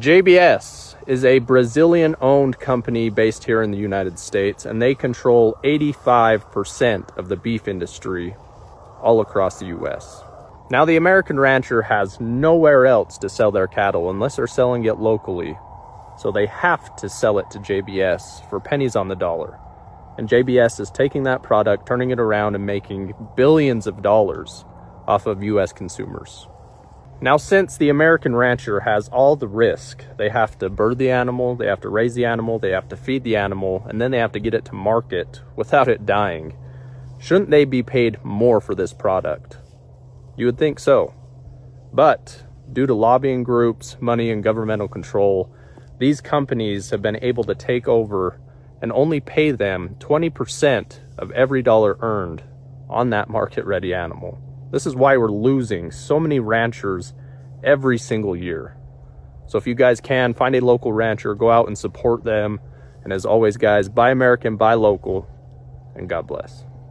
JBS is a Brazilian-owned company based here in the United States, and they control 85% of the beef industry all across the US. Now, the American rancher has nowhere else to sell their cattle unless they're selling it locally, so they have to sell it to JBS for pennies on the dollar. And JBS is taking that product, turning it around, and making billions of dollars off of US consumers. Now, since the American rancher has all the risk, they have to bird the animal, they have to raise the animal, they have to feed the animal, and then they have to get it to market without it dying. Shouldn't they be paid more for this product? You would think so. But due to lobbying groups, money, and governmental control, these companies have been able to take over and only pay them 20% of every dollar earned on that market-ready animal. This is why we're losing so many ranchers every single year. So if you guys can, find a local rancher, go out and support them. And as always, guys, buy American, buy local, and God bless.